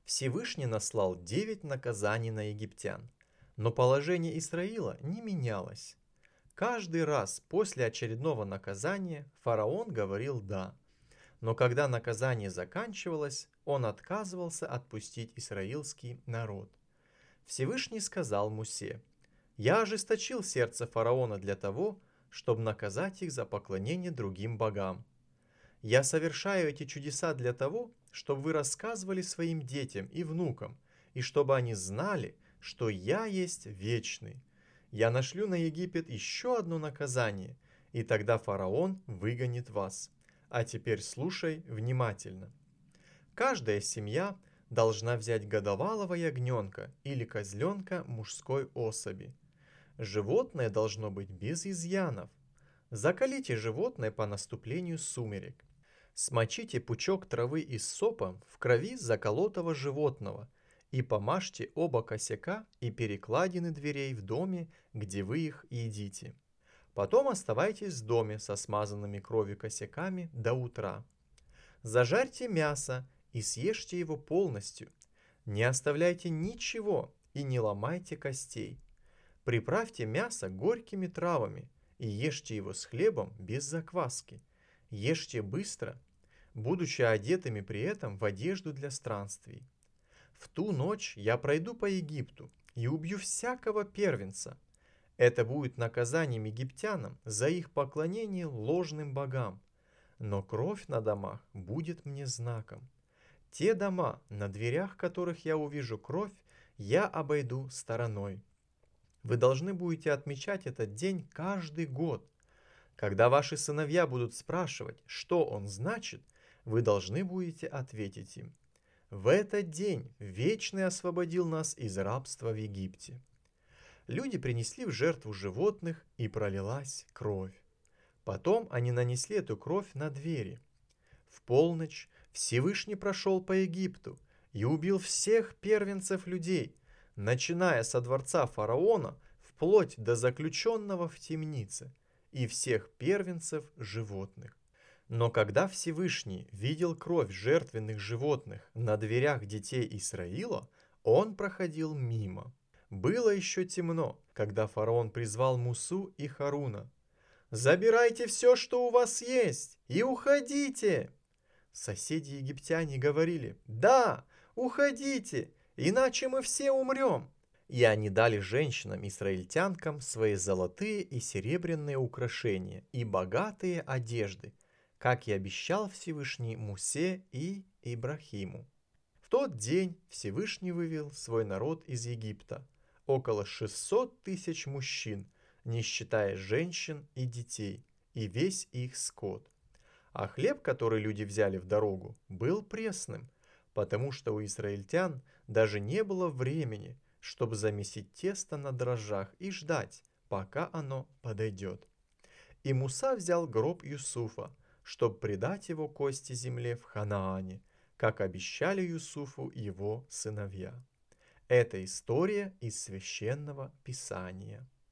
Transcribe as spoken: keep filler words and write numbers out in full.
Всевышний наслал девять наказаний на египтян, но положение Израиля не менялось. Каждый раз после очередного наказания фараон говорил «да», но когда наказание заканчивалось, он отказывался отпустить израильский народ. Всевышний сказал Мусе: «Я ожесточил сердце фараона для того, чтобы наказать их за поклонение другим богам. Я совершаю эти чудеса для того, чтобы вы рассказывали своим детям и внукам, и чтобы они знали, что я есть вечный. Я нашлю на Египет еще одно наказание, и тогда фараон выгонит вас. А теперь слушай внимательно. Каждая семья должна взять годовалого ягненка или козленка мужской особи. Животное должно быть без изъянов. Закалите животное по наступлению сумерек. Смочите пучок травы из сопа в крови заколотого животного и помажьте оба косяка и перекладины дверей в доме, где вы их едите. Потом оставайтесь в доме со смазанными кровью косяками до утра. Зажарьте мясо и съешьте его полностью. Не оставляйте ничего и не ломайте костей. Приправьте мясо горькими травами и ешьте его с хлебом без закваски. Ешьте быстро, будучи одетыми при этом в одежду для странствий. В ту ночь я пройду по Египту и убью всякого первенца. Это будет наказанием египтянам за их поклонение ложным богам. Но кровь на домах будет мне знаком. Те дома, на дверях которых я увижу кровь, я обойду стороной. Вы должны будете отмечать этот день каждый год. Когда ваши сыновья будут спрашивать, что он значит, вы должны будете ответить им: в этот день Вечный освободил нас из рабства в Египте. Люди принесли в жертву животных, и пролилась кровь. Потом они нанесли эту кровь на двери. В полночь Всевышний прошел по Египту и убил всех первенцев людей, начиная со дворца фараона вплоть до заключенного в темнице, и всех первенцев животных. Но когда Всевышний видел кровь жертвенных животных на дверях детей Израиля, он проходил мимо. Было еще темно, когда фараон призвал Мусу и Харуна. «Забирайте все, что у вас есть, и уходите!» Соседи-египтяне говорили: «Да, уходите, иначе мы все умрем!» И они дали женщинам-израильтянкам свои золотые и серебряные украшения и богатые одежды, как и обещал Всевышний Мусе и Ибрахиму. В тот день Всевышний вывел свой народ из Египта, около шестьсот тысяч мужчин, не считая женщин и детей, и весь их скот. А хлеб, который люди взяли в дорогу, был пресным, потому что у израильтян даже не было времени, чтобы замесить тесто на дрожжах и ждать, пока оно подойдет. И Муса взял гроб Юсуфа, чтобы предать его кости земле в Ханаане, как обещали Юсуфу его сыновья. Это история из Священного Писания.